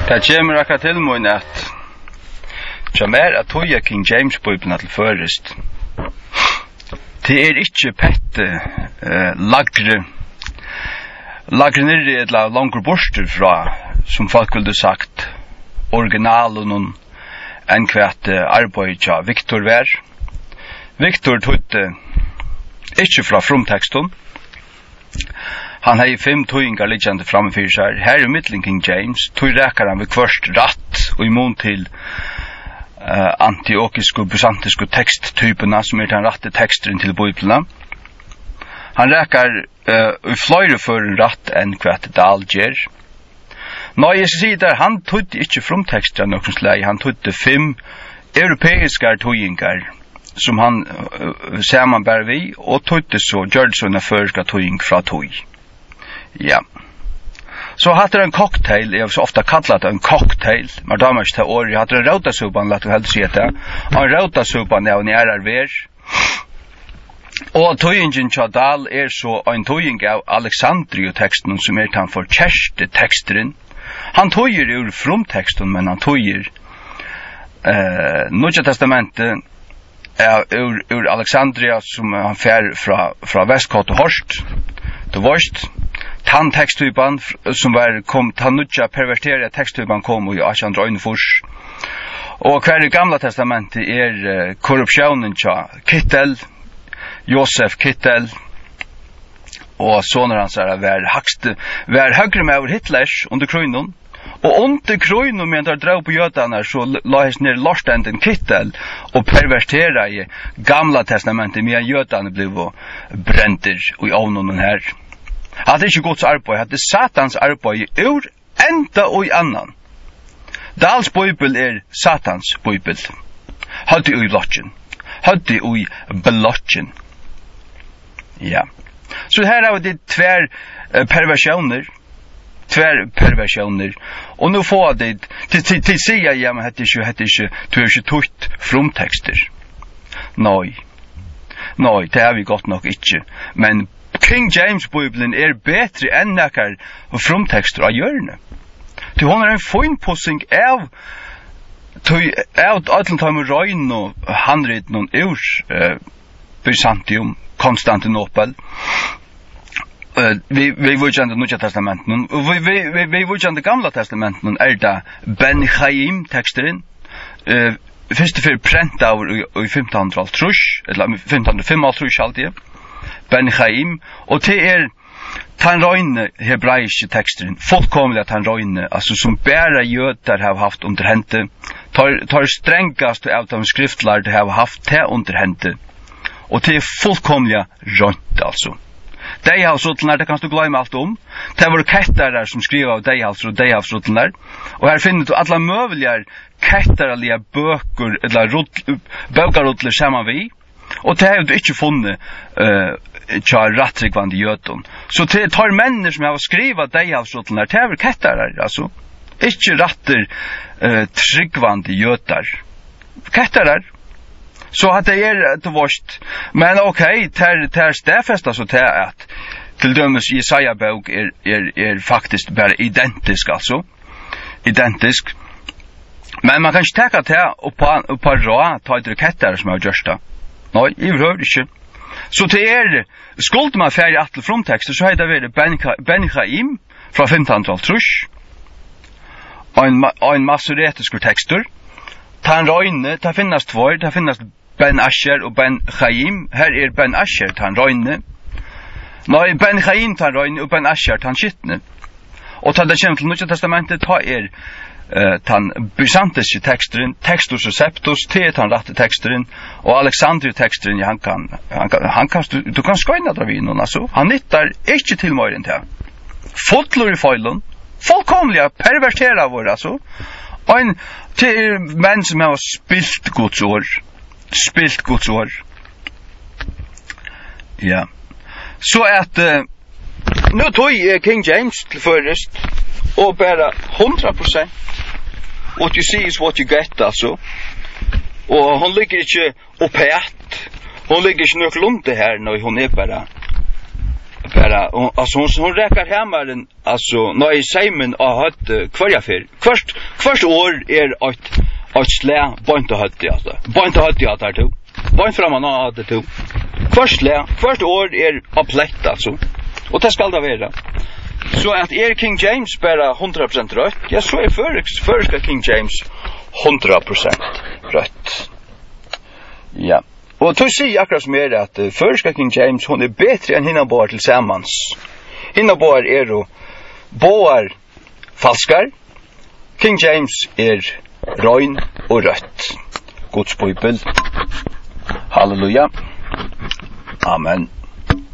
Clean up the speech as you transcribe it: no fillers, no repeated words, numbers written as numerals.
Det kommer akkurat til min at Jamer at tog King James Bibelen til først. Det ikke pette lagre nere et langer borster fra, som folk ville sagt, originalen enn hvert arbeid til Victor vær. Victor tog ikke fra frumteksten. Han har 5 tøyingar liggande framfyr seg. Her middelen King James, tøy rekar han ved kvørst ratt og imot til antiokiske og byzantiske teksttyperna som den ratte teksteren til Bibelen. Han rekar i fløyre for ratt enn kvart dal gjer. Nå, jeg sier der, han tøyde ikke frumtekster nokkens lei, han tøyde 5 europeiske tøyingar som han ser man bare vi, og tøyde så gjør det sånne førska tøying fra tøy. Ja. Så hade en cocktail, jag så ofta kallat det en cocktail. Men då måste jag år, jag hade en rotasupan, låt helt se det. En rotasupan när ni är ver. Och tøyingen Chadal så en tøying av Alexandria-texten som han för kärste texten. Han tøyer ur frumtexten, men han tøyer Nya testamentet ur Alexandria som han fär från Västkott och Horst. Det varst tan texttypan som kom tan nutja perverterade texttypan kom i 1801 och kvar i gamla testamentet korruptionen tja Kittel Josef Kittel och sonen hans var högre med Hitlers under kronon och under kronon men där drog på jötarna så lades ner lorstenden Kittel och perverterade i gamla testamentet med jötarna blev bränter och i avnonen här. Hade inte Guds arbeid, hade Satans arbeid ur enda og i annan. Dals Bibel Satans Bibel. Hadde i lotjen. Hadde i belotjen. Ja. Så her har vi tvær perversioner. Og nu får det til sida, ja, men hette ikke tutt frumtekster. Nei, det har vi godt nok ikke. Men King James Bibelen bättre än näkar frumtexter av hjörne. Till hon en finpussing av Atlantam Rhein och handrit någon urs Byzantium, Konstantinopel. Vi vurjande Nya testamentet vi vurjande Gamla testamentet det Ben Chaim texten först för prent av i 1500 trusch eller 1505 trusch alltid. Ben Chaim och det tan røyne hebraiske texten fullkomligt tan røyne alltså som bara jøder har haft under hente tar strängast av de skriftlärde har haft det under hente och det fullkomligt rønt alltså de har sådana det kan du glömma allt om det var katter som skrev av de alltså de har sådana och här finner du alla möjliga katterliga böcker eller böckarutler samman vi och det har du inte funnit tja rattrikvande jöton. Så det tar människor som har skrivit dig av sådana det är kattar alltså. Inte ratter tryggvande jötar. Kattar. Så att det det varst. Men okej, tar stäfesta så det att till dömes Jesaja bok faktiskt bara identisk alltså. Identisk. Men man kan inte täcka det och på rå ta ett kattar som har gjort det. Nej, I hör inte. Så det skuld man färdig att till frumtexter så heter det Ben Chaim från 1500 trusch. En masoretisk texter. Tan røyne, det finnes två, det finnes Ben Asher och Ben Chaim. Här Ben Asher tan røyne. Nej, Ben Chaim tan røyne och Ben Asher tan skittne. Och ta det kommer till Nya testamentet ta tan byzantiske texteren, Textus och Septus, tan ratte texteren och Alexandria texteren han kan du kan skoina där vid någon alltså. Han nyttar inte till möjligen till. Fotlor i feilen, fullkomliga pervertera vår alltså. En till män som har spilt Guds ord. Ja. Så att nu tog King James till förrest och bara 100%. What you see is what you get alltså. Och hon ligger inte upphärt. Hon ligger inte nog lunte här när hon bara bara alltså hon räkar hammaren alltså när i Simon har hött kvarja för först år är ett slä point att hött alltså point att hött jag där då point framan att det då först år är upplätt alltså och det ska det vara så att King James bara 100% rött ja så är förska King James 100% rött ja. Och då säger jag akkurat som är att förska King James hon är bättre än hinna bor tillsammans. Hinna bor är då bor falskar. King James är röjn och rött. Guds bibel. Halleluja. Amen.